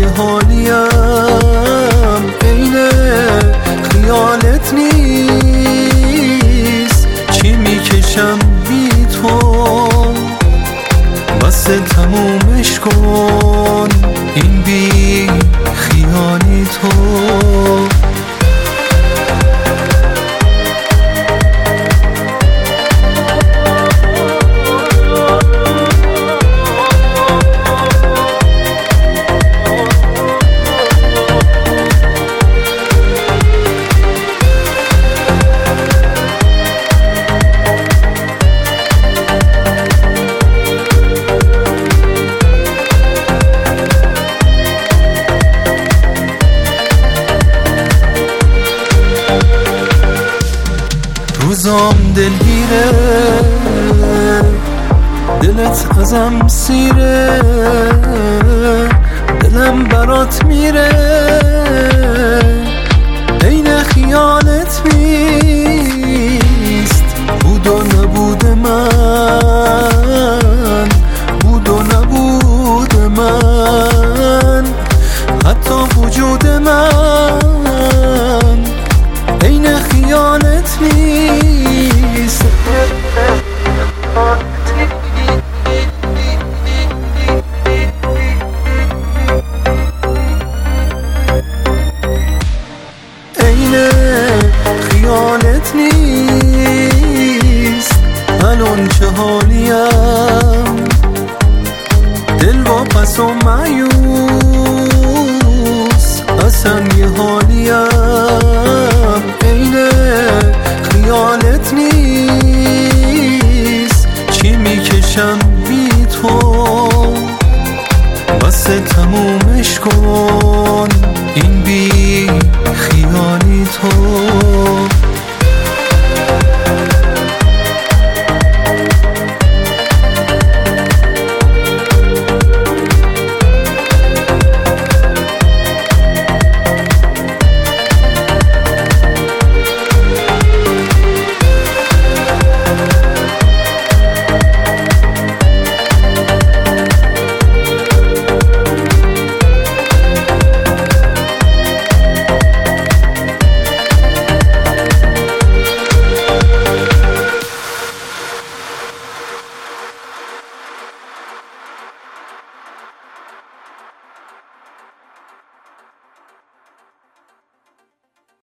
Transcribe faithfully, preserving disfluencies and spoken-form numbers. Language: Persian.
حالیم عین خیالت نیست. چی میکشم بی تو واسه تمومش کن این بی خیالی تو. روزام دلگیره دلت ازم سیره دلم برات میره عین خیالت نیست. بود و نبود من بود و نبود من حتی وجود من عین خیالت نیست. عین خیالت نیست. الان چه حالیم دل واپس و مایوس اصلا یه حال